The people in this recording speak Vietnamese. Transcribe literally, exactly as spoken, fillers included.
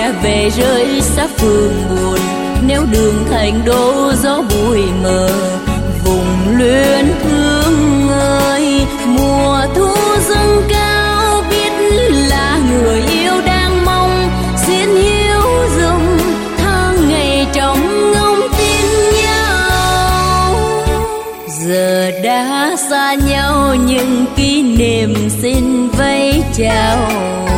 nghe về rơi xa phương buồn. Nếu đường thành đô gió bụi mờ, vùng luyến thương ơi. Mùa thu dâng cao biết là người yêu đang mong, xin hiếu dùng tháng ngày trong ngóng tin nhau. Giờ đã xa nhau nhưng kỷ niệm xin vẫy chào.